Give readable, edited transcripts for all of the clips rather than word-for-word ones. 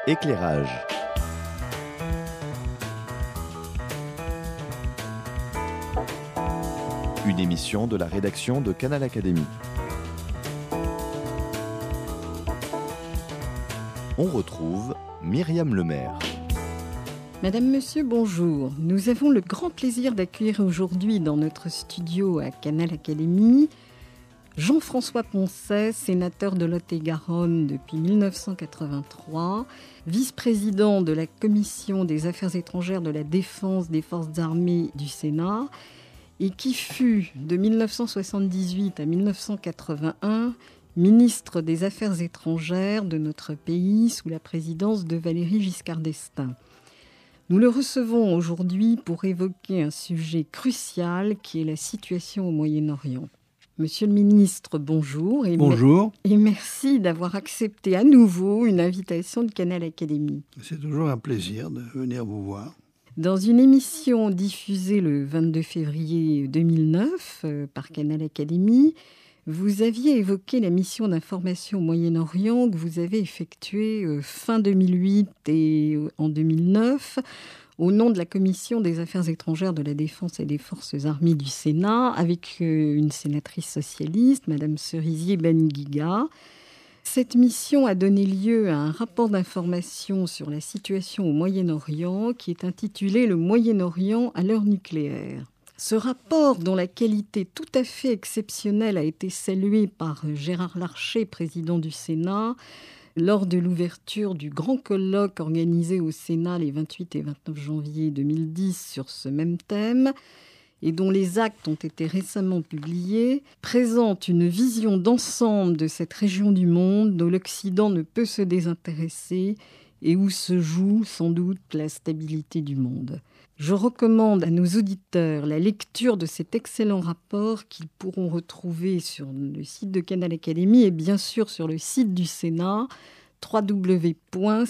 Éclairage. Une émission de la rédaction de Canal Académie. On retrouve Myriam Lemaire. Madame, Monsieur, bonjour. Nous avons le grand plaisir d'accueillir aujourd'hui dans notre studio à Canal Académie Jean-François Poncet, sénateur de Lot-et-Garonne depuis 1983, vice-président de la Commission des Affaires étrangères, de la Défense des Forces armées du Sénat, et qui fut de 1978 à 1981 ministre des Affaires étrangères de notre pays sous la présidence de Valéry Giscard d'Estaing. Nous le recevons aujourd'hui pour évoquer un sujet crucial qui est la situation au Moyen-Orient. Monsieur le ministre, bonjour. Bonjour. Et merci d'avoir accepté à nouveau une invitation de Canal Académie. C'est toujours un plaisir de venir vous voir. Dans une émission diffusée le 22 février 2009 par Canal Académie, vous aviez évoqué la mission d'information au Moyen-Orient que vous avez effectuée fin 2008 et en 2009 au nom de la Commission des Affaires étrangères, de la Défense et des Forces armées du Sénat, avec une sénatrice socialiste, Madame Cerisier Benguiga. Cette mission a donné lieu à un rapport d'information sur la situation au Moyen-Orient qui est intitulé « Le Moyen-Orient à l'heure nucléaire ». Ce rapport, dont la qualité tout à fait exceptionnelle a été saluée par Gérard Larcher, président du Sénat, lors de l'ouverture du grand colloque organisé au Sénat les 28 et 29 janvier 2010 sur ce même thème, et dont les actes ont été récemment publiés, présente une vision d'ensemble de cette région du monde dont l'Occident ne peut se désintéresser et où se joue sans doute la stabilité du monde. Je recommande à nos auditeurs la lecture de cet excellent rapport qu'ils pourront retrouver sur le site de Canal Académie et bien sûr sur le site du Sénat, www.senat.fr.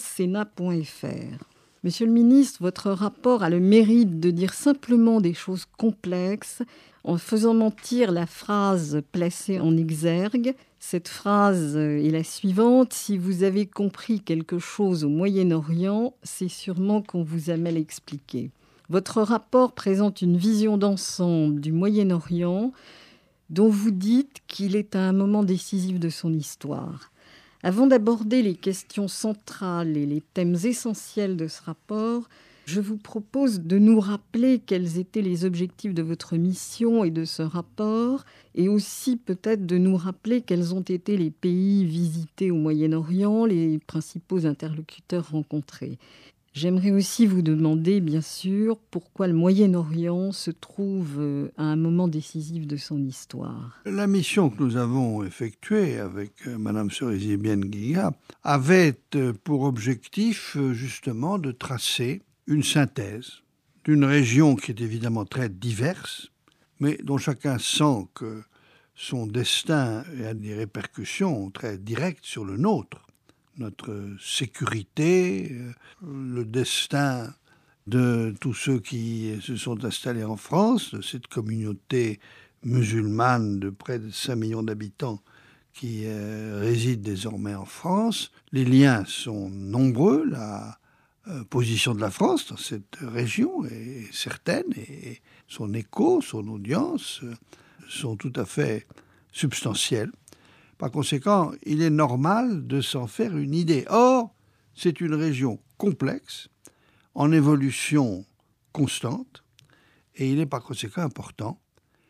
Monsieur le ministre, votre rapport a le mérite de dire simplement des choses complexes en faisant mentir la phrase placée en exergue. Cette phrase est la suivante: si vous avez compris quelque chose au Moyen-Orient, c'est sûrement qu'on vous a mal expliqué. Votre rapport présente une vision d'ensemble du Moyen-Orient dont vous dites qu'il est à un moment décisif de son histoire. Avant d'aborder les questions centrales et les thèmes essentiels de ce rapport, je vous propose de nous rappeler quels étaient les objectifs de votre mission et de ce rapport, et aussi peut-être de nous rappeler quels ont été les pays visités au Moyen-Orient, les principaux interlocuteurs rencontrés. J'aimerais aussi vous demander, bien sûr, pourquoi le Moyen-Orient se trouve à un moment décisif de son histoire. La mission que nous avons effectuée avec Mme Cerisier Benguiga avait pour objectif justement de tracer une synthèse d'une région qui est évidemment très diverse, mais dont chacun sent que son destin a des répercussions très directes sur le nôtre. Notre sécurité, le destin de tous ceux qui se sont installés en France, de cette communauté musulmane de près de 5 millions d'habitants qui réside désormais en France. Les liens sont nombreux, la position de la France dans cette région est certaine et son écho, son audience sont tout à fait substantielles. Par conséquent, il est normal de s'en faire une idée. Or, c'est une région complexe, en évolution constante, et il est par conséquent important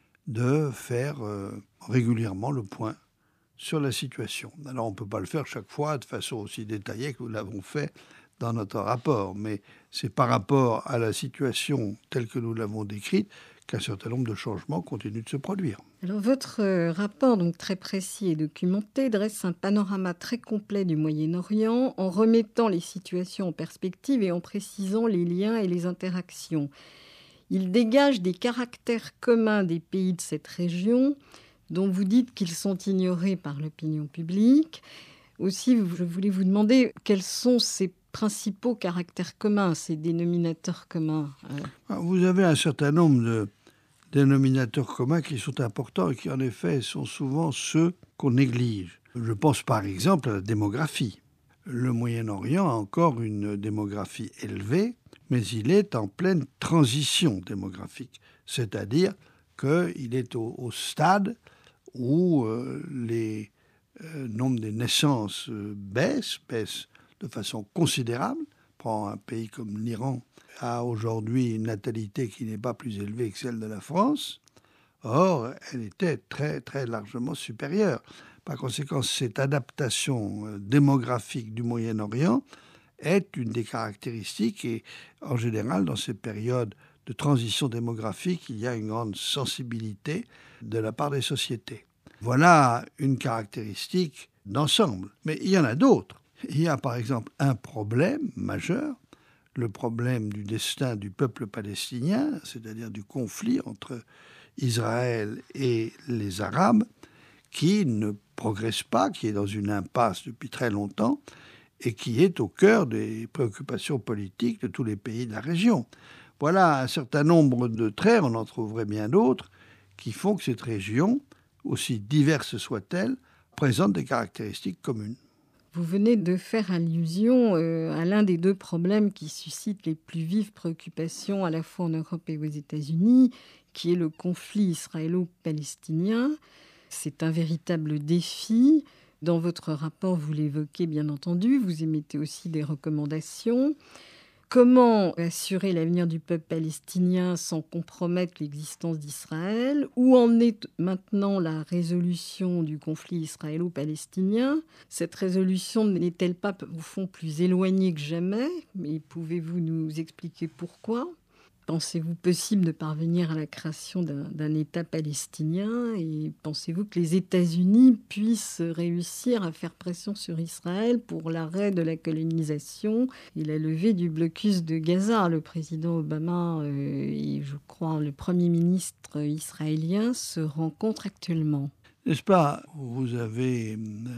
de faire régulièrement le point sur la situation. Alors, on ne peut pas le faire chaque fois de façon aussi détaillée que nous l'avons fait dans notre rapport, mais c'est par rapport à la situation telle que nous l'avons décrite qu'un certain nombre de changements continuent de se produire. Alors, votre rapport, donc très précis et documenté, dresse un panorama très complet du Moyen-Orient en remettant les situations en perspective et en précisant les liens et les interactions. Il dégage des caractères communs des pays de cette région, dont vous dites qu'ils sont ignorés par l'opinion publique. Aussi, je voulais vous demander quels sont ces principaux caractères communs, ces dénominateurs communs. Vous avez un certain nombre de dénominateurs communs qui sont importants et qui, en effet, sont souvent ceux qu'on néglige. Je pense par exemple à la démographie. Le Moyen-Orient a encore une démographie élevée, mais il est en pleine transition démographique, c'est-à-dire qu'il est au stade où les nombres des naissances baissent de façon considérable. Prends un pays comme l'Iran, a aujourd'hui une natalité qui n'est pas plus élevée que celle de la France. Or, elle était très, très largement supérieure. Par conséquent, cette adaptation démographique du Moyen-Orient est une des caractéristiques et, en général, dans ces périodes de transition démographique, il y a une grande sensibilité de la part des sociétés. Voilà une caractéristique d'ensemble. Mais il y en a d'autres. Il y a par exemple un problème majeur, le problème du destin du peuple palestinien, c'est-à-dire du conflit entre Israël et les Arabes, qui ne progresse pas, qui est dans une impasse depuis très longtemps et qui est au cœur des préoccupations politiques de tous les pays de la région. Voilà un certain nombre de traits, on en trouverait bien d'autres, qui font que cette région, aussi diverse soit-elle, présente des caractéristiques communes. Vous venez de faire allusion à l'un des deux problèmes qui suscitent les plus vives préoccupations à la fois en Europe et aux États-Unis, qui est le conflit israélo-palestinien. C'est un véritable défi. Dans votre rapport, vous l'évoquez bien entendu, vous émettez aussi des recommandations. Comment assurer l'avenir du peuple palestinien sans compromettre l'existence d'Israël? Où en est maintenant la résolution du conflit israélo-palestinien? Cette résolution n'est-elle pas, au fond, plus éloignée que jamais? Mais pouvez-vous nous expliquer pourquoi? Pensez-vous possible de parvenir à la création d'un État palestinien? Et pensez-vous que les États-Unis puissent réussir à faire pression sur Israël pour l'arrêt de la colonisation et la levée du blocus de Gaza? Le président Obama et, je crois, le Premier ministre israélien se rencontrent actuellement. N'est-ce pas? Vous avez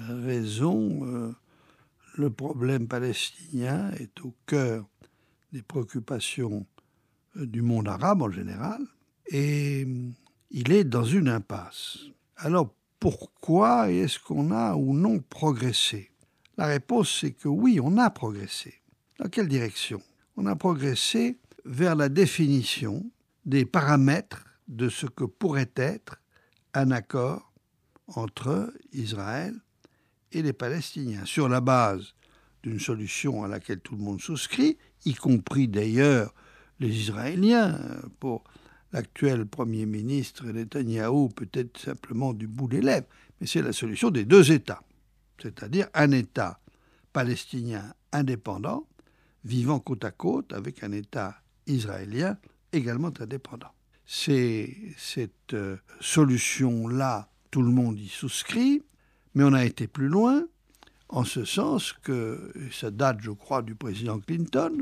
raison. Le problème palestinien est au cœur des préoccupations du monde arabe en général, et il est dans une impasse. Alors, pourquoi est-ce qu'on a ou non progressé? La réponse, c'est que oui, on a progressé. Dans quelle direction? On a progressé vers la définition des paramètres de ce que pourrait être un accord entre Israël et les Palestiniens, sur la base d'une solution à laquelle tout le monde souscrit, y compris d'ailleurs les Israéliens. Pour l'actuel Premier ministre Netanyahou, peut-être simplement du bout des lèvres, mais c'est la solution des deux États, c'est-à-dire un État palestinien indépendant, vivant côte à côte avec un État israélien également indépendant. C'est cette solution-là, tout le monde y souscrit, mais on a été plus loin, en ce sens que, ça date, je crois, du président Clinton,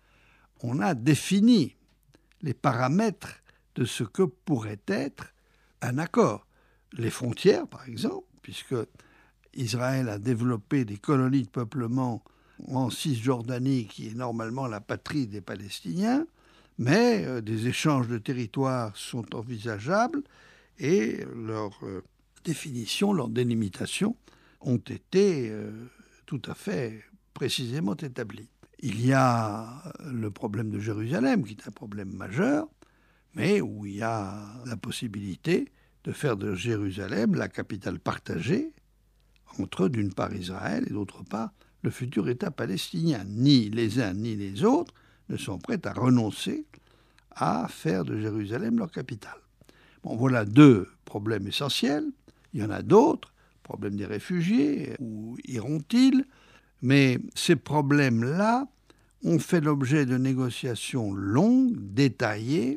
on a défini les paramètres de ce que pourrait être un accord. Les frontières, par exemple, puisque Israël a développé des colonies de peuplement en Cisjordanie, qui est normalement la patrie des Palestiniens, mais des échanges de territoires sont envisageables et leur définition, leur délimitation ont été tout à fait précisément établies. Il y a le problème de Jérusalem, qui est un problème majeur, mais où il y a la possibilité de faire de Jérusalem la capitale partagée entre, d'une part, Israël et d'autre part, le futur État palestinien. Ni les uns ni les autres ne sont prêts à renoncer à faire de Jérusalem leur capitale. Bon, voilà deux problèmes essentiels. Il y en a d'autres. Le problème des réfugiés, où iront-ils? Mais ces problèmes-là ont fait l'objet de négociations longues, détaillées,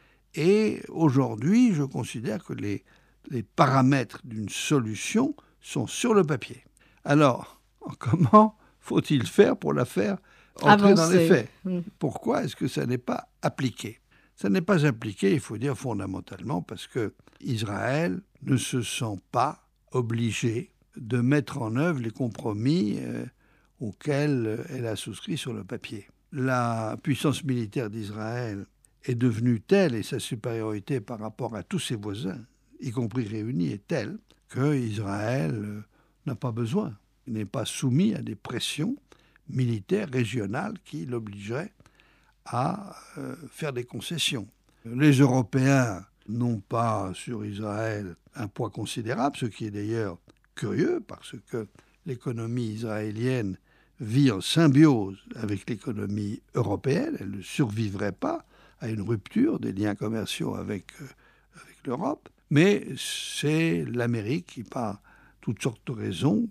et aujourd'hui, je considère que les paramètres d'une solution sont sur le papier. Alors, comment faut-il faire pour la faire entrer dans les faits? Pourquoi est-ce que ça n'est pas appliqué? Ça n'est pas appliqué, il faut dire fondamentalement, parce que Israël ne se sent pas obligé de mettre en œuvre les compromis auxquels elle a souscrit sur le papier. La puissance militaire d'Israël est devenue telle, et sa supériorité par rapport à tous ses voisins, y compris réunis, est telle que Israël n'a pas besoin Il n'est pas soumis à des pressions militaires régionales qui l'obligeraient à faire des concessions. Les Européens n'ont pas sur Israël un poids considérable, ce qui est d'ailleurs curieux parce que l'économie israélienne vit en symbiose avec l'économie européenne. Elle ne survivrait pas à une rupture des liens commerciaux avec l'Europe. Mais c'est l'Amérique qui, par toutes sortes de raisons,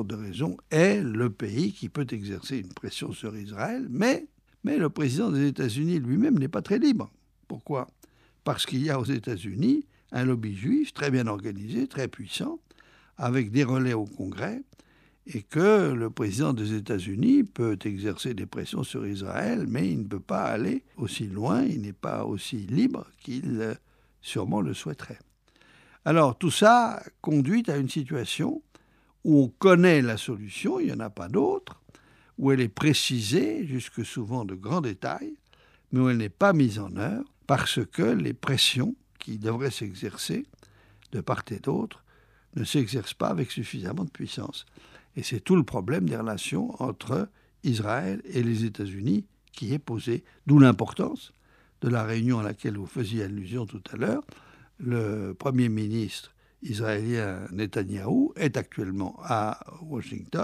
est le pays qui peut exercer une pression sur Israël. Mais le président des États-Unis lui-même n'est pas très libre. Pourquoi ? Parce qu'il y a aux États-Unis un lobby juif très bien organisé, très puissant, avec des relais au Congrès, et que le président des États-Unis peut exercer des pressions sur Israël, mais il ne peut pas aller aussi loin, il n'est pas aussi libre qu'il sûrement le souhaiterait. Alors tout ça conduit à une situation où on connaît la solution, il n'y en a pas d'autre, où elle est précisée, jusque souvent de grands détails, mais où elle n'est pas mise en œuvre, parce que les pressions qui devraient s'exercer de part et d'autre ne s'exercent pas avec suffisamment de puissance. Et c'est tout le problème des relations entre Israël et les États-Unis qui est posé, d'où l'importance de la réunion à laquelle vous faisiez allusion tout à l'heure. Le Premier ministre israélien Netanyahou est actuellement à Washington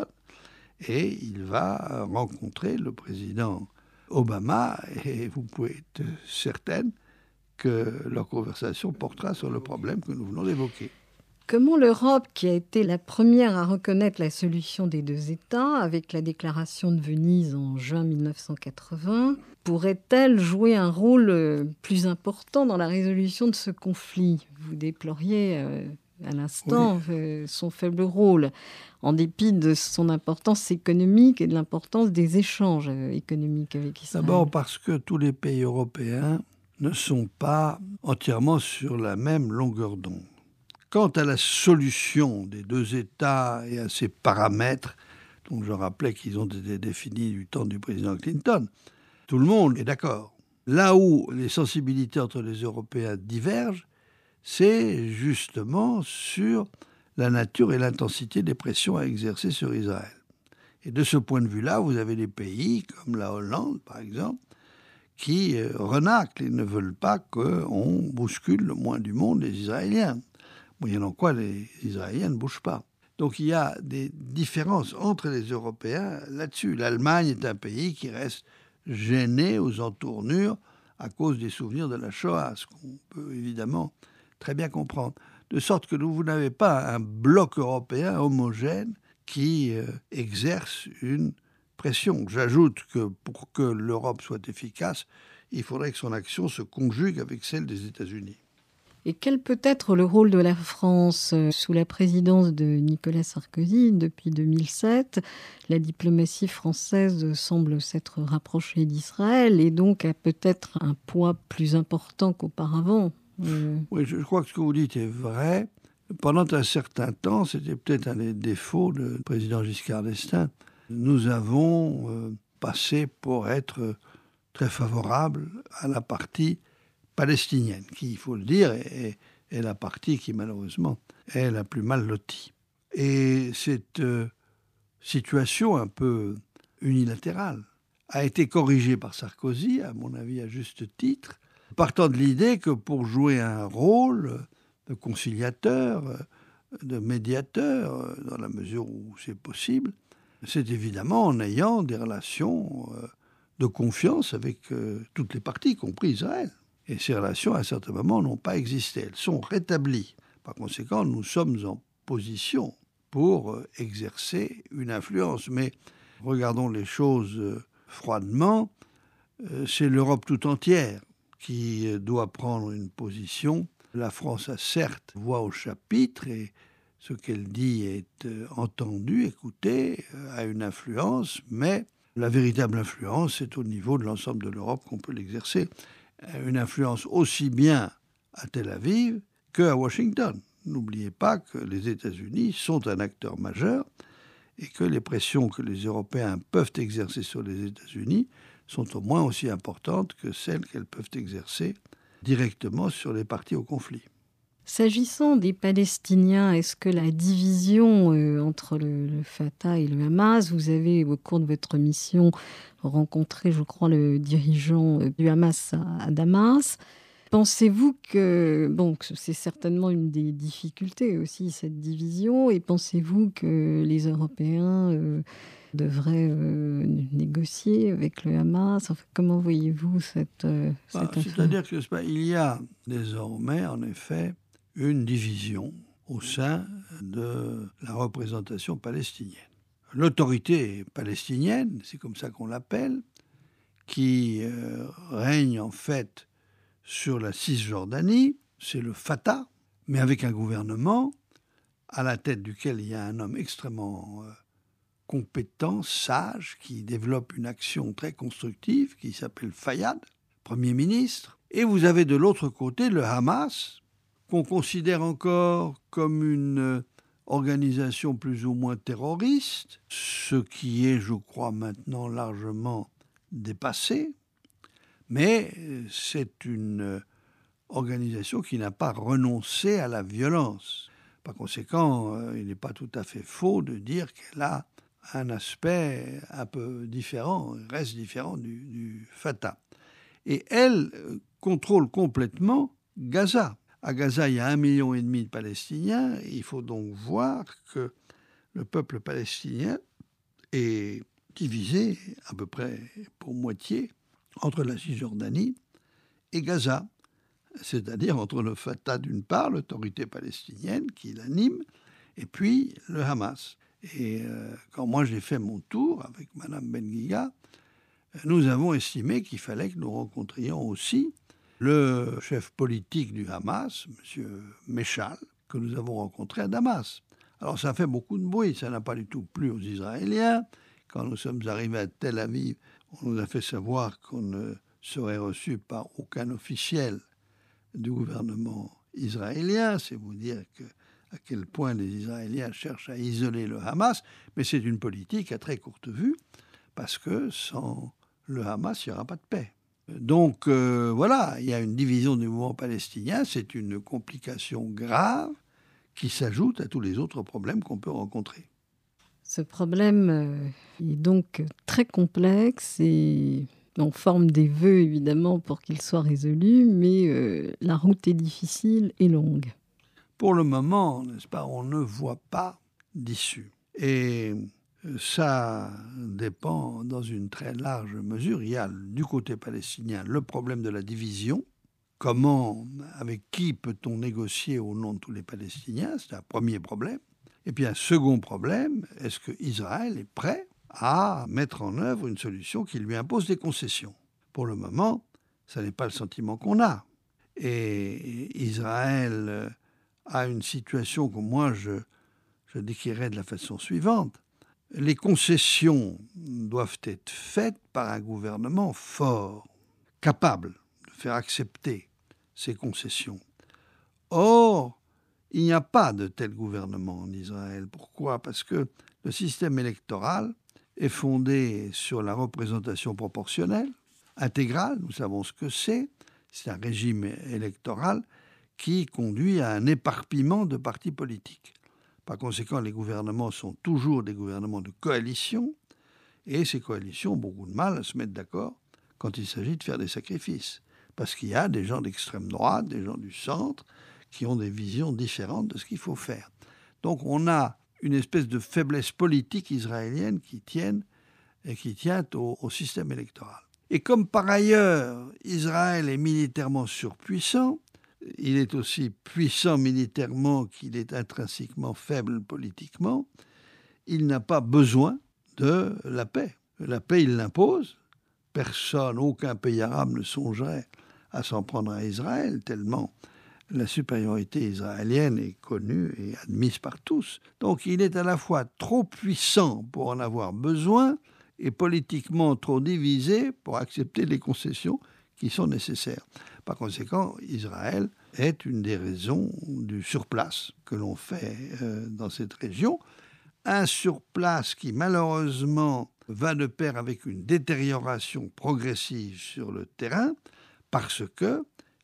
et il va rencontrer le président Obama et vous pouvez être certaine que leur conversation portera sur le problème que nous venons d'évoquer. Comment l'Europe, qui a été la première à reconnaître la solution des deux États avec la déclaration de Venise en juin 1980, pourrait-elle jouer un rôle plus important dans la résolution de ce conflit ? Vous déploriez à l'instant son faible rôle, en dépit de son importance économique et de l'importance des échanges économiques avec Israël. D'abord parce que tous les pays européens ne sont pas entièrement sur la même longueur d'onde. Quant à la solution des deux États et à ses paramètres, dont je rappelais qu'ils ont été définis du temps du président Clinton, tout le monde est d'accord. Là où les sensibilités entre les Européens divergent, c'est justement sur la nature et l'intensité des pressions à exercer sur Israël. Et de ce point de vue-là, vous avez des pays comme la Hollande, par exemple, qui renaclent et ne veulent pas qu'on bouscule le moins du monde les Israéliens. Moyennant quoi les Israéliens ne bougent pas. Donc il y a des différences entre les Européens là-dessus. L'Allemagne est un pays qui reste gêné aux entournures à cause des souvenirs de la Shoah, ce qu'on peut évidemment très bien comprendre. De sorte que vous n'avez pas un bloc européen homogène qui exerce une pression. J'ajoute que pour que l'Europe soit efficace, il faudrait que son action se conjugue avec celle des États-Unis. Et quel peut être le rôle de la France sous la présidence de Nicolas Sarkozy depuis 2007 ? La diplomatie française semble s'être rapprochée d'Israël et donc a peut-être un poids plus important qu'auparavant. Oui, je crois que ce que vous dites est vrai. Pendant un certain temps, c'était peut-être un des défauts du président Giscard d'Estaing, nous avons passé pour être très favorables à la partie palestinienne, qui, il faut le dire, est la partie qui, malheureusement, est la plus mal lotie. Et cette situation un peu unilatérale a été corrigée par Sarkozy, à mon avis à juste titre, partant de l'idée que pour jouer un rôle de conciliateur, de médiateur, dans la mesure où c'est possible, c'est évidemment en ayant des relations de confiance avec toutes les parties, y compris Israël. Et ces relations, à un certain moment, n'ont pas existé. Elles sont rétablies. Par conséquent, nous sommes en position pour exercer une influence. Mais regardons les choses froidement. C'est l'Europe tout entière qui doit prendre une position. La France a certes voix au chapitre et ce qu'elle dit est entendu, écouté, a une influence, mais la véritable influence, c'est au niveau de l'ensemble de l'Europe qu'on peut l'exercer. Une influence aussi bien à Tel Aviv qu'à Washington. N'oubliez pas que les États-Unis sont un acteur majeur et que les pressions que les Européens peuvent exercer sur les États-Unis sont au moins aussi importantes que celles qu'elles peuvent exercer directement sur les parties au conflit. S'agissant des Palestiniens, est-ce que la division entre le Fatah et le Hamas, vous avez au cours de votre mission rencontré, je crois, le dirigeant du Hamas à Damas. Pensez-vous que c'est certainement une des difficultés aussi, cette division, et pensez-vous que les Européens devraient négocier avec le Hamas? Enfin, comment voyez-vous cette affaire? C'est-à-dire qu'il y a désormais, en effet, une division au sein de la représentation palestinienne. L'autorité palestinienne, c'est comme ça qu'on l'appelle, qui règne en fait sur la Cisjordanie, c'est le Fatah, mais avec un gouvernement à la tête duquel il y a un homme extrêmement compétent, sage, qui développe une action très constructive, qui s'appelle Fayyad, Premier ministre. Et vous avez de l'autre côté le Hamas, qu'on considère encore comme une organisation plus ou moins terroriste, ce qui est, je crois, maintenant largement dépassé. Mais c'est une organisation qui n'a pas renoncé à la violence. Par conséquent, il n'est pas tout à fait faux de dire qu'elle a un aspect un peu différent, reste différent du Fatah. Et elle contrôle complètement Gaza. À Gaza, il y a 1,5 million de Palestiniens. Il faut donc voir que le peuple palestinien est divisé à peu près pour moitié entre la Cisjordanie et Gaza, c'est-à-dire entre le Fatah d'une part, l'autorité palestinienne qui l'anime, et puis le Hamas. Et quand moi j'ai fait mon tour avec Mme Benguiga, nous avons estimé qu'il fallait que nous rencontrions aussi le chef politique du Hamas, M. Meshal, que nous avons rencontré à Damas. Alors ça fait beaucoup de bruit, ça n'a pas du tout plu aux Israéliens. Quand nous sommes arrivés à Tel Aviv, on nous a fait savoir qu'on ne serait reçu par aucun officiel du gouvernement israélien. C'est vous dire à quel point les Israéliens cherchent à isoler le Hamas. Mais c'est une politique à très courte vue, parce que sans le Hamas, il n'y aura pas de paix. Donc voilà, il y a une division du mouvement palestinien, c'est une complication grave qui s'ajoute à tous les autres problèmes qu'on peut rencontrer. Ce problème est donc très complexe et on forme des vœux évidemment pour qu'il soit résolu, mais la route est difficile et longue. Pour le moment, n'est-ce pas, on ne voit pas d'issue. Et ça dépend dans une très large mesure. Il y a du côté palestinien le problème de la division. Comment, avec qui peut-on négocier au nom de tous les Palestiniens? C'est un premier problème. Et puis un second problème, est-ce qu'Israël est prêt à mettre en œuvre une solution qui lui impose des concessions? Pour le moment, ce n'est pas le sentiment qu'on a. Et Israël a une situation que moi je décrirais de la façon suivante. Les concessions doivent être faites par un gouvernement fort, capable de faire accepter ces concessions. Or, il n'y a pas de tel gouvernement en Israël. Pourquoi? Parce que le système électoral est fondé sur la représentation proportionnelle, intégrale, nous savons ce que c'est. C'est un régime électoral qui conduit à un éparpillement de partis politiques. Par conséquent, les gouvernements sont toujours des gouvernements de coalition, et ces coalitions ont beaucoup de mal à se mettre d'accord quand il s'agit de faire des sacrifices. Parce qu'il y a des gens d'extrême droite, des gens du centre, qui ont des visions différentes de ce qu'il faut faire. Donc on a une espèce de faiblesse politique israélienne qui tient au système électoral. Et comme par ailleurs, Israël est militairement surpuissant, il est aussi puissant militairement qu'il est intrinsèquement faible politiquement, il n'a pas besoin de la paix. La paix, il l'impose. Personne, aucun pays arabe ne songerait à s'en prendre à Israël, tellement la supériorité israélienne est connue et admise par tous. Donc il est à la fois trop puissant pour en avoir besoin et politiquement trop divisé pour accepter les concessions qui sont nécessaires. Par conséquent, Israël est une des raisons du surplace que l'on fait dans cette région. Un surplace qui malheureusement va de pair avec une détérioration progressive sur le terrain parce que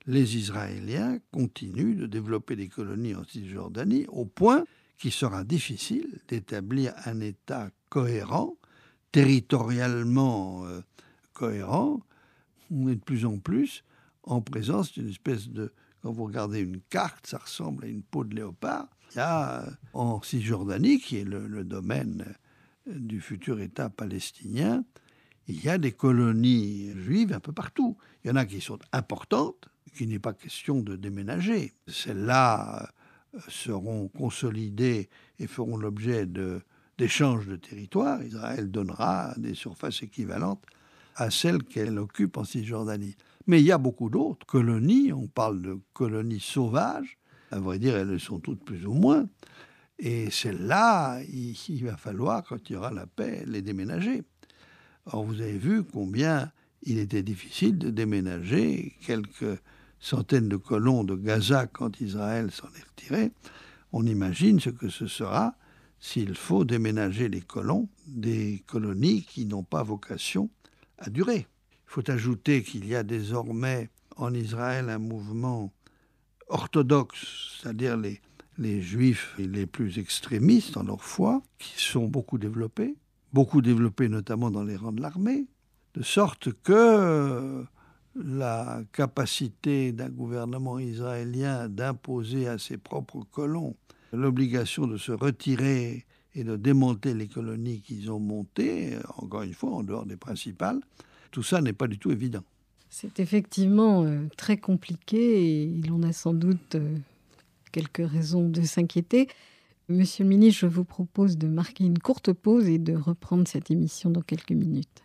les Israéliens continuent de développer des colonies en Cisjordanie au point qu'il sera difficile d'établir un État cohérent, territorialement cohérent. On est de plus en plus en présence d'une espèce de... Quand vous regardez une carte, ça ressemble à une peau de léopard. Il y a en Cisjordanie, qui est le domaine du futur État palestinien, il y a des colonies juives un peu partout. Il y en a qui sont importantes, qu'il n'est pas question de déménager. Celles-là seront consolidées et feront l'objet d'échanges de territoires. Israël donnera des surfaces équivalentes à celles qu'elle occupe en Cisjordanie. Mais il y a beaucoup d'autres colonies, on parle de colonies sauvages, à vrai dire elles le sont toutes plus ou moins, et celles-là, il va falloir, quand il y aura la paix, les déménager. Or, vous avez vu combien il était difficile de déménager quelques centaines de colons de Gaza quand Israël s'en est retiré. On imagine ce que ce sera s'il faut déménager les colons des colonies qui n'ont pas vocation à durer. Il faut ajouter qu'il y a désormais en Israël un mouvement orthodoxe, c'est-à-dire les juifs les plus extrémistes dans leur foi, qui sont beaucoup développés notamment dans les rangs de l'armée, de sorte que la capacité d'un gouvernement israélien d'imposer à ses propres colons l'obligation de se retirer et de démonter les colonies qu'ils ont montées, encore une fois en dehors des principales, tout ça n'est pas du tout évident. C'est effectivement très compliqué et il en a sans doute quelques raisons de s'inquiéter. Monsieur le ministre, je vous propose de marquer une courte pause et de reprendre cette émission dans quelques minutes.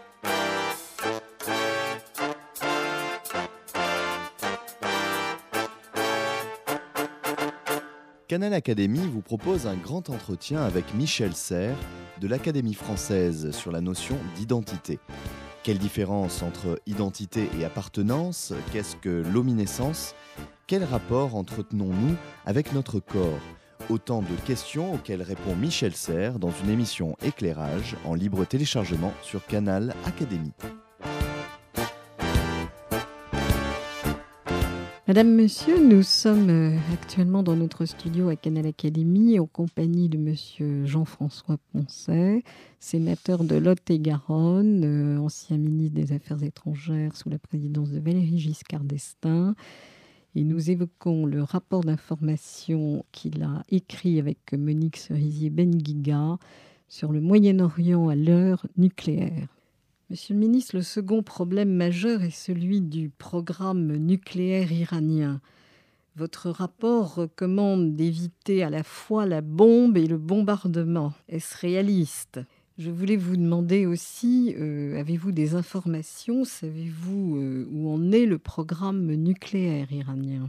Canal Académie vous propose un grand entretien avec Michel Serres de l'Académie française sur la notion d'identité. Quelle différence entre identité et appartenance? Qu'est-ce que l'ominescence? Quel rapport entretenons-nous avec notre corps? Autant de questions auxquelles répond Michel Serres dans une émission Éclairage en libre téléchargement sur Canal Académie. Madame, Monsieur, nous sommes actuellement dans notre studio à Canal Académie en compagnie de Monsieur Jean-François Poncet, sénateur de Lot-et-Garonne, ancien ministre des Affaires étrangères sous la présidence de Valéry Giscard d'Estaing. Et nous évoquons le rapport d'information qu'il a écrit avec Monique Cerisier-Benguiga sur le Moyen-Orient à l'heure nucléaire. Monsieur le ministre, le second problème majeur est celui du programme nucléaire iranien. Votre rapport recommande d'éviter à la fois la bombe et le bombardement. Est-ce réaliste ? Je voulais vous demander aussi, avez-vous des informations? Savez-vous où en est le programme nucléaire iranien?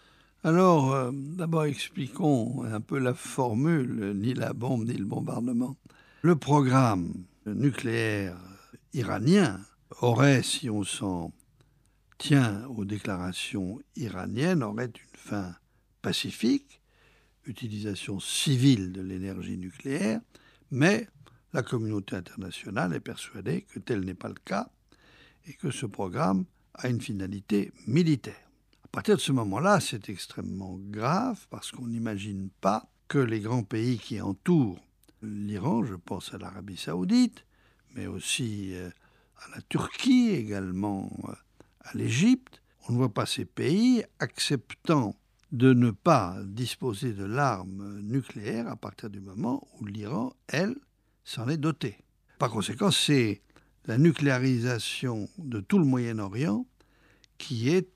Alors, d'abord expliquons un peu la formule, ni la bombe ni le bombardement. Le programme nucléaire iranien aurait, si on s'en tient aux déclarations iraniennes, aurait une fin pacifique, utilisation civile de l'énergie nucléaire, mais la communauté internationale est persuadée que tel n'est pas le cas et que ce programme a une finalité militaire. À partir de ce moment-là, c'est extrêmement grave parce qu'on n'imagine pas que les grands pays qui entourent l'Iran, je pense à l'Arabie saoudite, mais aussi à la Turquie, également à l'Égypte, on ne voit pas ces pays acceptant de ne pas disposer de l'arme nucléaire à partir du moment où l'Iran, elle, s'en est dotée. Par conséquent, c'est la nucléarisation de tout le Moyen-Orient qui est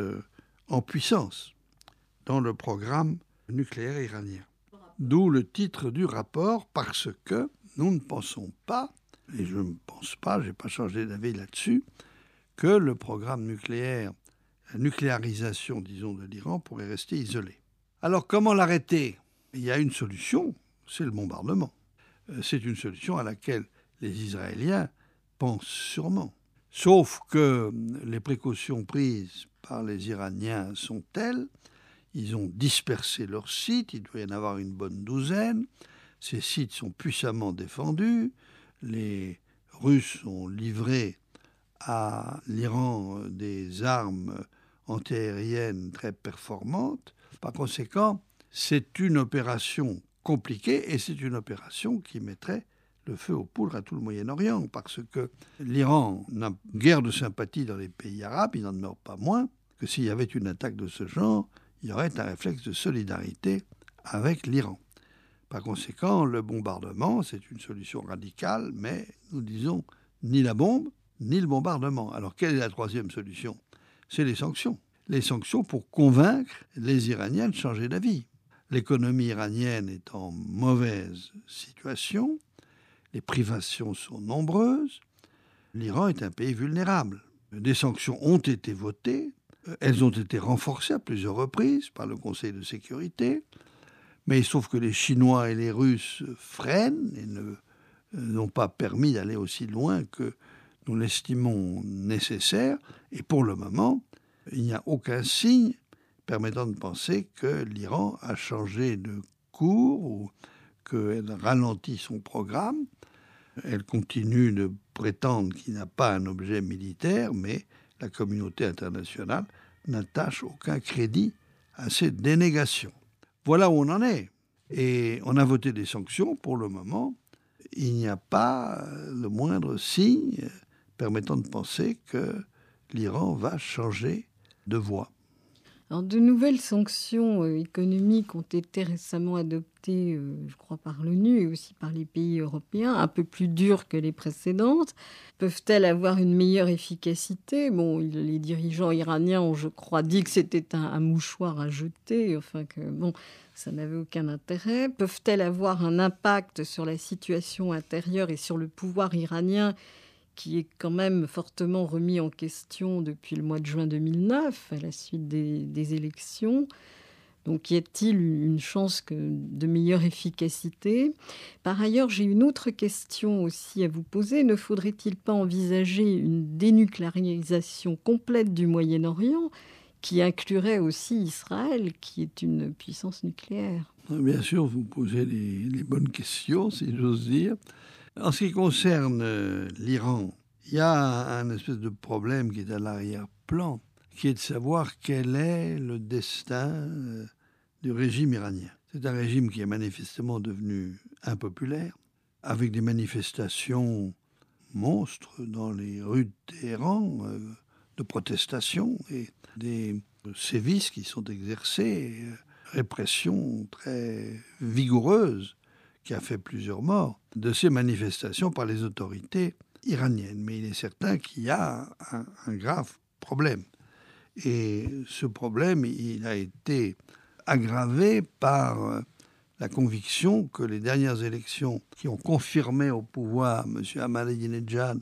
en puissance dans le programme nucléaire iranien. D'où le titre du rapport, parce que nous ne pensons pas, et je ne pense pas, je n'ai pas changé d'avis là-dessus, que le programme nucléaire, la nucléarisation, disons, de l'Iran pourrait rester isolée. Alors, comment l'arrêter? Il y a une solution, c'est le bombardement. C'est une solution à laquelle les Israéliens pensent sûrement. Sauf que les précautions prises par les Iraniens sont telles, ils ont dispersé leurs sites, il doit y en avoir une bonne douzaine, ces sites sont puissamment défendus, les Russes ont livré à l'Iran des armes antiaérienne très performante. Par conséquent, c'est une opération compliquée et c'est une opération qui mettrait le feu aux poudres à tout le Moyen-Orient, parce que l'Iran n'a guère de sympathie dans les pays arabes, il n'en demeure pas moins que s'il y avait une attaque de ce genre, il y aurait un réflexe de solidarité avec l'Iran. Par conséquent, le bombardement, c'est une solution radicale, mais nous disons ni la bombe, ni le bombardement. Alors quelle est la troisième solution ? C'est les sanctions. Les sanctions pour convaincre les Iraniens de changer d'avis. L'économie iranienne est en mauvaise situation, les privations sont nombreuses, l'Iran est un pays vulnérable. Des sanctions ont été votées, elles ont été renforcées à plusieurs reprises par le Conseil de sécurité, mais il se trouve que les Chinois et les Russes freinent et n'ont pas permis d'aller aussi loin que nous l'estimons nécessaire, et pour le moment, il n'y a aucun signe permettant de penser que l'Iran a changé de cours ou qu'elle ralentit son programme. Elle continue de prétendre qu'il n'a pas un objet militaire, mais la communauté internationale n'attache aucun crédit à ces dénégations. Voilà où on en est. Et on a voté des sanctions. Pour le moment, il n'y a pas le moindre signe permettant de penser que l'Iran va changer de voie. Alors, de nouvelles sanctions économiques ont été récemment adoptées, je crois, par l'ONU et aussi par les pays européens, un peu plus dures que les précédentes. Peuvent-elles avoir une meilleure efficacité ? Bon, les dirigeants iraniens ont, je crois, dit que c'était un mouchoir à jeter, enfin que, bon, ça n'avait aucun intérêt. Peuvent-elles avoir un impact sur la situation intérieure et sur le pouvoir iranien, qui est quand même fortement remis en question depuis le mois de juin 2009, à la suite des élections. Donc, y a-t-il une chance de meilleure efficacité ? Par ailleurs, j'ai une autre question aussi à vous poser. Ne faudrait-il pas envisager une dénucléarisation complète du Moyen-Orient, qui inclurait aussi Israël, qui est une puissance nucléaire ? Bien sûr, vous posez les bonnes questions, si j'ose dire. En ce qui concerne l'Iran, il y a un espèce de problème qui est à l'arrière-plan, qui est de savoir quel est le destin du régime iranien. C'est un régime qui est manifestement devenu impopulaire, avec des manifestations monstres dans les rues de Téhéran, de protestation et des sévices qui sont exercés, répression très vigoureuse, qui a fait plusieurs morts, de ces manifestations par les autorités iraniennes. Mais il est certain qu'il y a un grave problème. Et ce problème, il a été aggravé par la conviction que les dernières élections qui ont confirmé au pouvoir M. Ahmadinejad,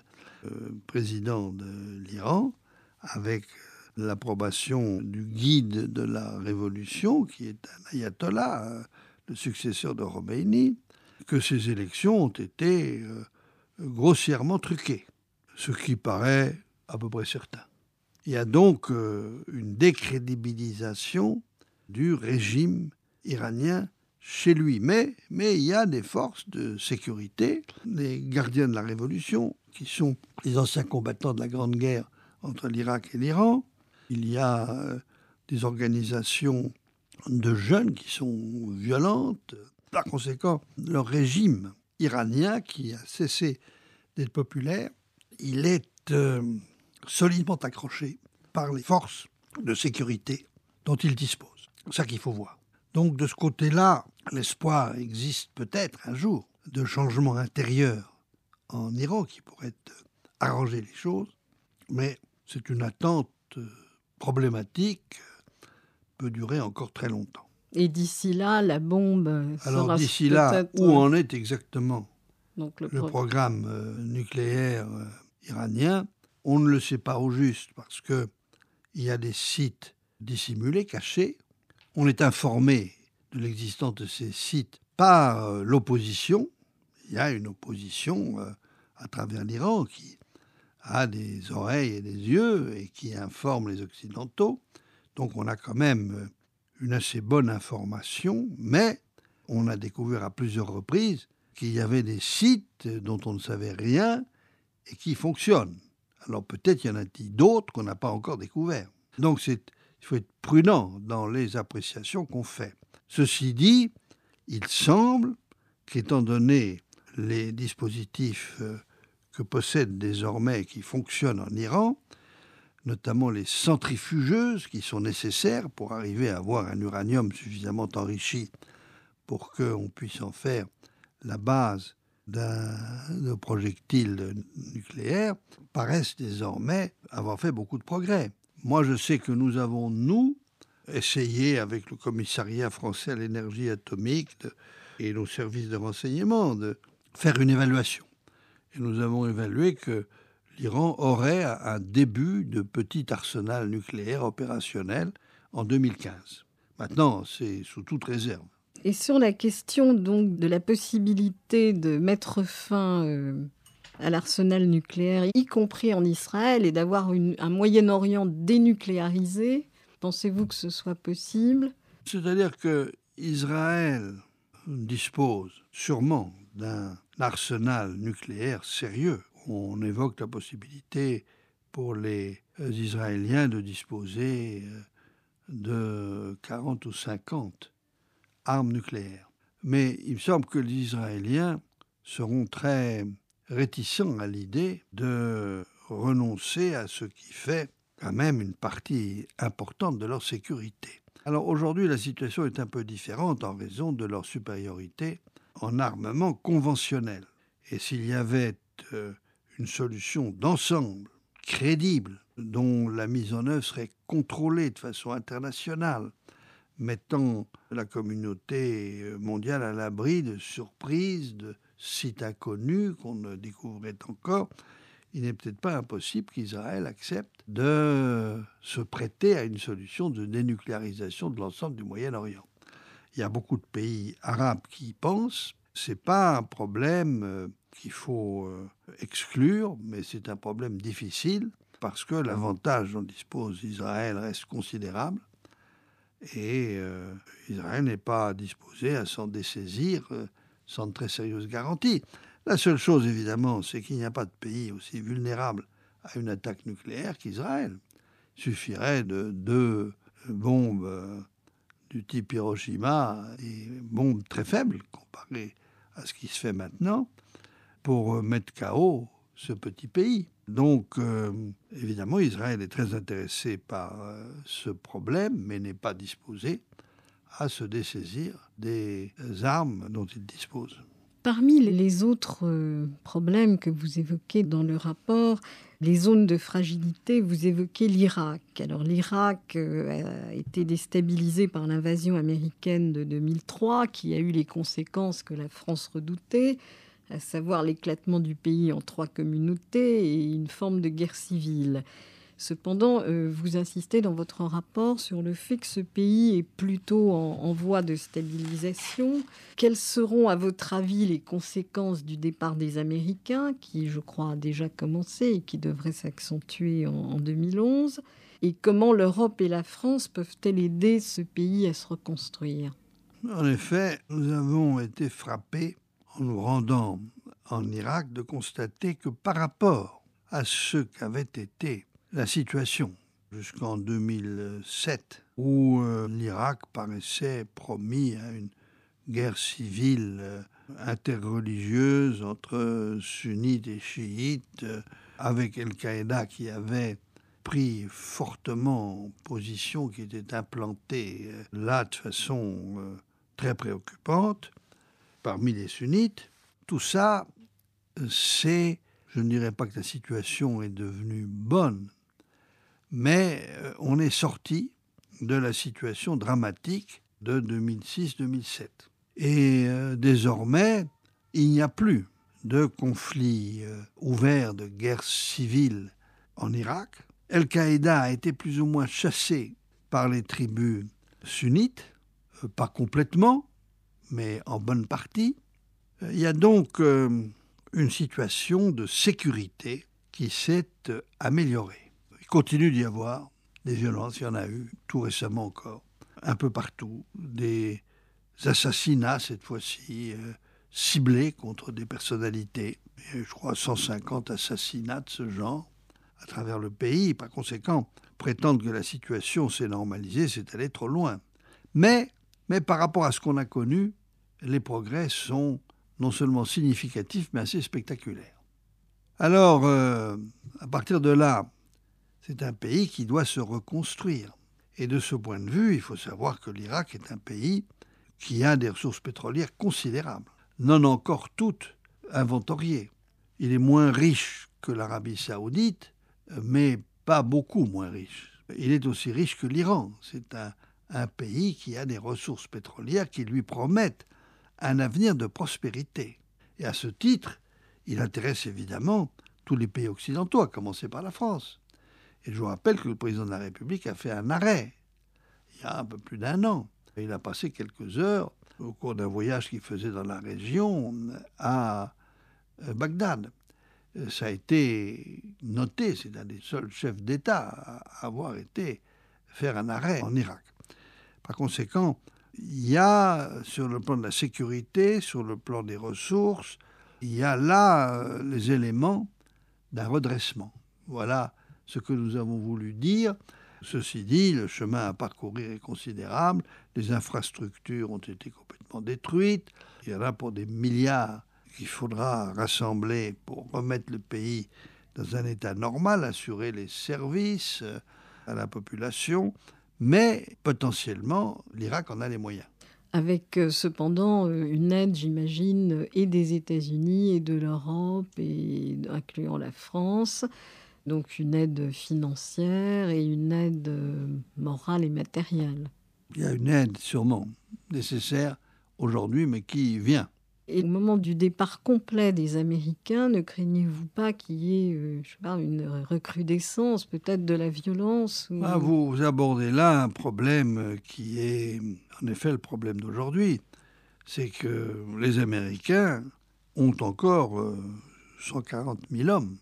président de l'Iran, avec l'approbation du guide de la révolution, qui est un ayatollah, le successeur de Khomeini, que ces élections ont été grossièrement truquées, ce qui paraît à peu près certain. Il y a donc une décrédibilisation du régime iranien chez lui. Mais il y a des forces de sécurité, les gardiens de la révolution, qui sont les anciens combattants de la Grande Guerre entre l'Irak et l'Iran. Il y a des organisations de jeunes qui sont violentes. Par conséquent, le régime iranien, qui a cessé d'être populaire, il est solidement accroché par les forces de sécurité dont il dispose. C'est ça qu'il faut voir. Donc de ce côté-là, l'espoir existe peut-être un jour de changement intérieur en Iran qui pourrait arranger les choses, mais c'est une attente problématique, peut durer encore très longtemps. Et d'ici là, la bombe Alors sera d'ici là, où en est exactement donc le programme nucléaire iranien, on ne le sait pas au juste parce qu'il y a des sites dissimulés, cachés. On est informé de l'existence de ces sites par l'opposition. Il y a une opposition à travers l'Iran qui a des oreilles et des yeux et qui informe les Occidentaux. Donc on a quand même une assez bonne information, mais on a découvert à plusieurs reprises qu'il y avait des sites dont on ne savait rien et qui fonctionnent. Alors peut-être y en a-t-il d'autres qu'on n'a pas encore découverts. Donc il faut être prudent dans les appréciations qu'on fait. Ceci dit, il semble qu'étant donné les dispositifs que possèdent désormais, qui fonctionnent en Iran, notamment les centrifugeuses qui sont nécessaires pour arriver à avoir un uranium suffisamment enrichi pour qu'on puisse en faire la base de projectiles nucléaires, paraissent désormais avoir fait beaucoup de progrès. Moi, je sais que nous avons, essayé avec le commissariat français à l'énergie atomique et nos services de renseignement de faire une évaluation. Et nous avons évalué que l'Iran aurait un début de petit arsenal nucléaire opérationnel en 2015. Maintenant, c'est sous toute réserve. Et sur la question donc de la possibilité de mettre fin à l'arsenal nucléaire, y compris en Israël, et d'avoir un Moyen-Orient dénucléarisé, pensez-vous que ce soit possible ? C'est-à-dire que Israël dispose sûrement d'un arsenal nucléaire sérieux. On évoque la possibilité pour les Israéliens de disposer de 40 ou 50 armes nucléaires. Mais il me semble que les Israéliens seront très réticents à l'idée de renoncer à ce qui fait quand même une partie importante de leur sécurité. Alors aujourd'hui, la situation est un peu différente en raison de leur supériorité en armement conventionnel. Et s'il y avait une solution d'ensemble, crédible, dont la mise en œuvre serait contrôlée de façon internationale, mettant la communauté mondiale à l'abri de surprises, de sites inconnus qu'on ne découvrait encore, il n'est peut-être pas impossible qu'Israël accepte de se prêter à une solution de dénucléarisation de l'ensemble du Moyen-Orient. Il y a beaucoup de pays arabes qui y pensent. Ce n'est pas un problème qu'il faut exclure, mais c'est un problème difficile parce que l'avantage dont dispose Israël reste considérable et Israël n'est pas disposé à s'en dessaisir sans de très sérieuses garanties. La seule chose, évidemment, c'est qu'il n'y a pas de pays aussi vulnérable à une attaque nucléaire qu'Israël. Il suffirait de 2 bombes du type Hiroshima, des bombes très faibles comparées à ce qui se fait maintenant, pour mettre KO ce petit pays. Donc, évidemment, Israël est très intéressé par ce problème, mais n'est pas disposé à se dessaisir des armes dont il dispose. Parmi les autres problèmes que vous évoquez dans le rapport, les zones de fragilité, vous évoquez l'Irak. Alors l'Irak a été déstabilisé par l'invasion américaine de 2003, qui a eu les conséquences que la France redoutait, à savoir l'éclatement du pays en 3 communautés et une forme de guerre civile. Cependant, vous insistez dans votre rapport sur le fait que ce pays est plutôt en voie de stabilisation. Quelles seront, à votre avis, les conséquences du départ des Américains, qui, je crois, a déjà commencé et qui devrait s'accentuer en 2011 ? Et comment l'Europe et la France peuvent-elles aider ce pays à se reconstruire ? En effet, nous avons été frappés, en nous rendant en Irak, de constater que par rapport à ce qu'avait été la situation jusqu'en 2007, où l'Irak paraissait promis à une guerre civile interreligieuse entre sunnites et chiites, avec Al-Qaïda qui avait pris fortement position, qui était implanté là de façon très préoccupante parmi les sunnites. Tout ça, je ne dirais pas que la situation est devenue bonne, mais on est sorti de la situation dramatique de 2006-2007. Et désormais, il n'y a plus de conflit ouvert, de guerre civile en Irak. Al-Qaïda a été plus ou moins chassé par les tribus sunnites, pas complètement, mais en bonne partie. Il y a donc une situation de sécurité qui s'est améliorée. Il continue d'y avoir des violences, il y en a eu tout récemment encore, un peu partout, des assassinats cette fois-ci, ciblés contre des personnalités. Et je crois 150 assassinats de ce genre, à travers le pays. Par conséquent, prétendre que la situation s'est normalisée, c'est aller trop loin. Mais par rapport à ce qu'on a connu, les progrès sont non seulement significatifs, mais assez spectaculaires. Alors, à partir de là, c'est un pays qui doit se reconstruire. Et de ce point de vue, il faut savoir que l'Irak est un pays qui a des ressources pétrolières considérables, non encore toutes inventoriées. Il est moins riche que l'Arabie saoudite, mais pas beaucoup moins riche. Il est aussi riche que l'Iran. C'est un pays qui a des ressources pétrolières qui lui promettent un avenir de prospérité. Et à ce titre, il intéresse évidemment tous les pays occidentaux, à commencer par la France. Et je vous rappelle que le président de la République a fait un arrêt il y a un peu plus d'1 an. Et il a passé quelques heures au cours d'un voyage qu'il faisait dans la région à Bagdad. Ça a été noté, c'est un des seuls chefs d'État à avoir été faire un arrêt en Irak. Par conséquent, il y a, sur le plan de la sécurité, sur le plan des ressources, il y a là les éléments d'un redressement. Voilà ce que nous avons voulu dire. Ceci dit, le chemin à parcourir est considérable, les infrastructures ont été complètement détruites, il y en a pour des milliards qu'il faudra rassembler pour remettre le pays dans un état normal, assurer les services à la population, mais potentiellement, l'Irak en a les moyens. Avec cependant une aide, j'imagine, et des États-Unis et de l'Europe, et incluant la France. Donc une aide financière et une aide morale et matérielle. Il y a une aide sûrement nécessaire aujourd'hui, mais qui vient. Et au moment du départ complet des Américains, ne craignez-vous pas qu'il y ait une recrudescence peut-être de la violence ou... Vous abordez là un problème qui est en effet le problème d'aujourd'hui. C'est que les Américains ont encore 140 000 hommes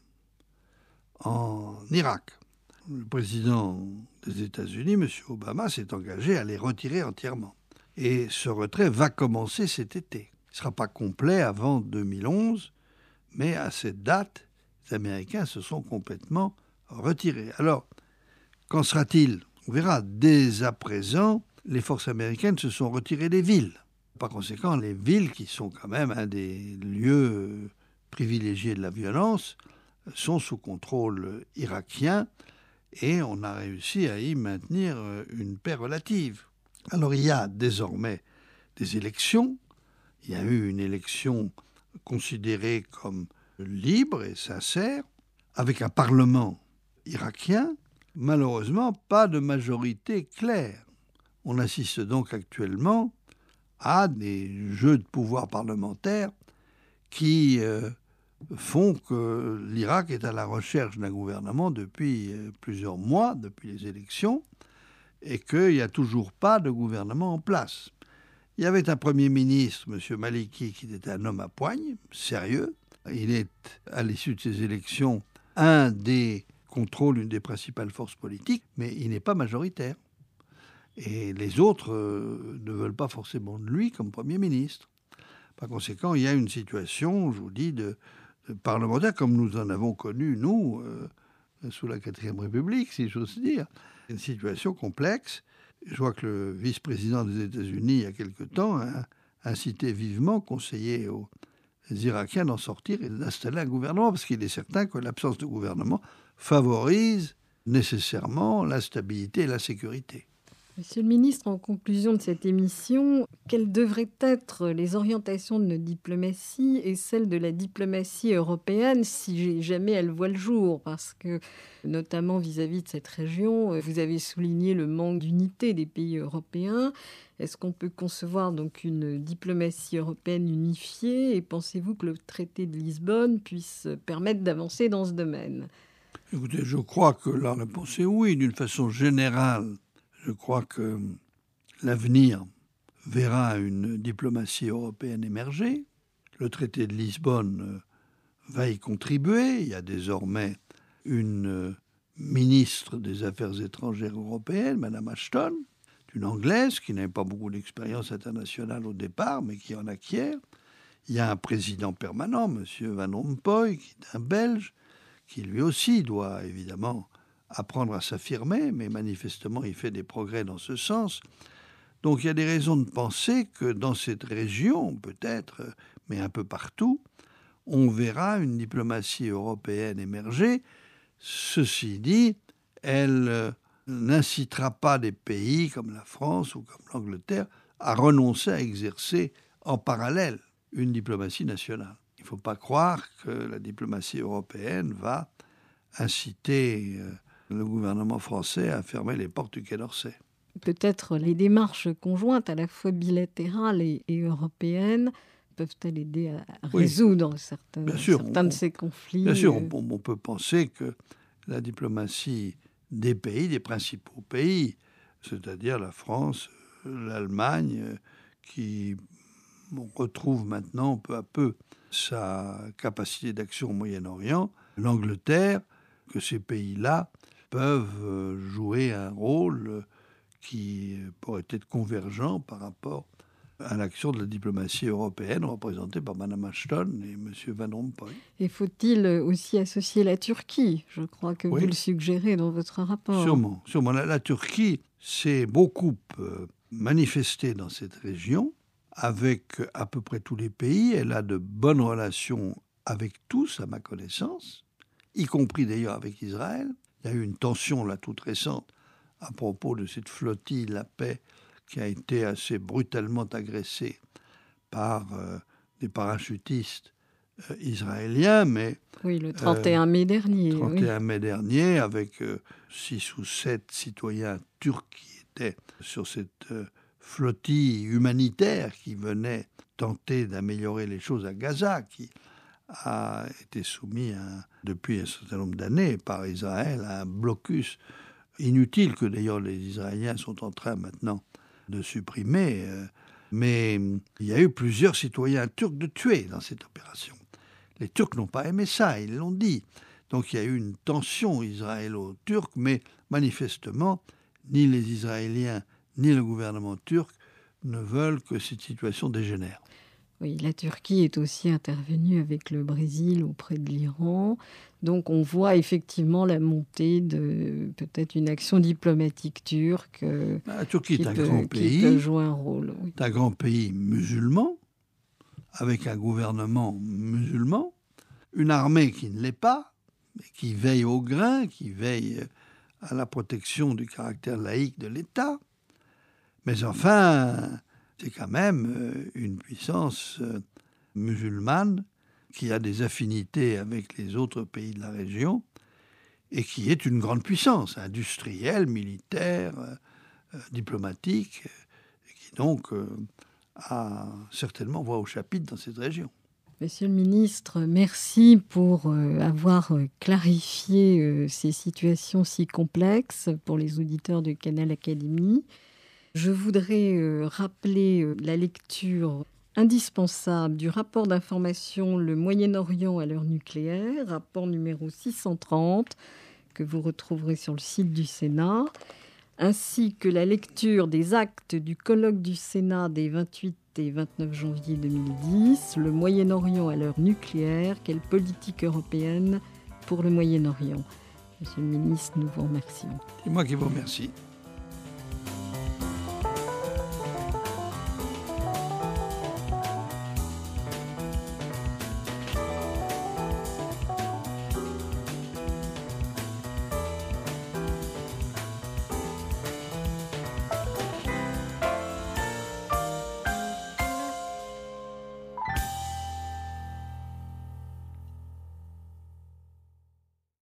en Irak. Le président des États-Unis, M. Obama, s'est engagé à les retirer entièrement. Et ce retrait va commencer cet été. Il ne sera pas complet avant 2011, mais à cette date, les Américains se sont complètement retirés. Alors, qu'en sera-t-il ? On verra. Dès à présent, les forces américaines se sont retirées des villes. Par conséquent, les villes, qui sont quand même un des lieux privilégiés de la violence, sont sous contrôle irakien et on a réussi à y maintenir une paix relative. Alors il y a désormais des élections. Il y a eu une élection considérée comme libre et sincère, avec un parlement irakien. Malheureusement, pas de majorité claire. On assiste donc actuellement à des jeux de pouvoir parlementaire qui font que l'Irak est à la recherche d'un gouvernement depuis plusieurs mois, depuis les élections, et qu'il n'y a toujours pas de gouvernement en place. Il y avait un Premier ministre, M. Maliki, qui était un homme à poigne, sérieux. Il est, à l'issue de ces élections, un des contrôles, une des principales forces politiques, mais il n'est pas majoritaire. Et les autres ne veulent pas forcément de lui comme Premier ministre. Par conséquent, il y a une situation, je vous dis, de parlementaire comme nous en avons connu, nous, sous la 4e République, si j'ose dire. Une situation complexe. Je vois que le vice-président des États-Unis, il y a quelque temps, a incité vivement, conseillé aux Irakiens d'en sortir et d'installer un gouvernement, parce qu'il est certain que l'absence de gouvernement favorise nécessairement la stabilité et la sécurité. Monsieur le ministre, en conclusion de cette émission, quelles devraient être les orientations de notre diplomatie et celles de la diplomatie européenne si jamais elle voit le jour ? Parce que, notamment vis-à-vis de cette région, vous avez souligné le manque d'unité des pays européens. Est-ce qu'on peut concevoir donc une diplomatie européenne unifiée ? Et pensez-vous que le traité de Lisbonne puisse permettre d'avancer dans ce domaine ? Écoutez, je crois que la réponse est oui, d'une façon générale. Je crois que l'avenir verra une diplomatie européenne émerger. Le traité de Lisbonne va y contribuer. Il y a désormais une ministre des Affaires étrangères européenne, Mme Ashton, une Anglaise qui n'avait pas beaucoup d'expérience internationale au départ, mais qui en acquiert. Il y a un président permanent, M. Van Rompuy, qui est un Belge, qui lui aussi doit évidemment apprendre à s'affirmer, mais manifestement il fait des progrès dans ce sens. Donc il y a des raisons de penser que dans cette région, peut-être, mais un peu partout, on verra une diplomatie européenne émerger. Ceci dit, elle n'incitera pas des pays comme la France ou comme l'Angleterre à renoncer à exercer en parallèle une diplomatie nationale. Il ne faut pas croire que la diplomatie européenne va inciter le gouvernement français à fermer les portes du Quai d'Orsay. Peut-être les démarches conjointes, à la fois bilatérales et européennes, peuvent-elles aider à résoudre certains de ces conflits. Bien sûr, on peut penser que la diplomatie des pays, des principaux pays, c'est-à-dire la France, l'Allemagne, qui retrouve maintenant peu à peu sa capacité d'action au Moyen-Orient, l'Angleterre, que ces pays-là peuvent jouer un rôle qui pourrait être convergent par rapport à l'action de la diplomatie européenne représentée par Mme Ashton et M. Van Rompuy. Et faut-il aussi associer la Turquie ? Je crois que vous le suggérez dans votre rapport. Sûrement. La Turquie s'est beaucoup manifestée dans cette région avec à peu près tous les pays. Elle a de bonnes relations avec tous, à ma connaissance, y compris d'ailleurs avec Israël. Il y a eu une tension là toute récente à propos de cette flottille La Paix qui a été assez brutalement agressée par des parachutistes israéliens. Oui, le 31 mai dernier. 31 mai dernier, avec 6 ou 7 citoyens turcs qui étaient sur cette flottille humanitaire qui venait tenter d'améliorer les choses à Gaza, qui a été soumis depuis un certain nombre d'années par Israël à un blocus inutile que d'ailleurs les Israéliens sont en train maintenant de supprimer. Mais il y a eu plusieurs citoyens turcs de tués dans cette opération. Les Turcs n'ont pas aimé ça, ils l'ont dit. Donc il y a eu une tension israélo-turque, mais manifestement, ni les Israéliens ni le gouvernement turc ne veulent que cette situation dégénère. Oui, la Turquie est aussi intervenue avec le Brésil auprès de l'Iran. Donc on voit effectivement la montée de peut-être une action diplomatique turque. La Turquie est un grand pays. Qui peut jouer un rôle. Oui. C'est un grand pays musulman, avec un gouvernement musulman, une armée qui ne l'est pas, mais qui veille au grain, qui veille à la protection du caractère laïque de l'État. Mais enfin, c'est quand même une puissance musulmane qui a des affinités avec les autres pays de la région et qui est une grande puissance industrielle, militaire, diplomatique, et qui donc a certainement voix au chapitre dans cette région. Monsieur le ministre, merci pour avoir clarifié ces situations si complexes pour les auditeurs de Canal Académie. Je voudrais rappeler la lecture indispensable du rapport d'information Le Moyen-Orient à l'heure nucléaire, rapport numéro 630, que vous retrouverez sur le site du Sénat, ainsi que la lecture des actes du colloque du Sénat des 28 et 29 janvier 2010, Le Moyen-Orient à l'heure nucléaire, quelle politique européenne pour le Moyen-Orient. Monsieur le ministre, nous vous remercions. C'est moi qui vous remercie.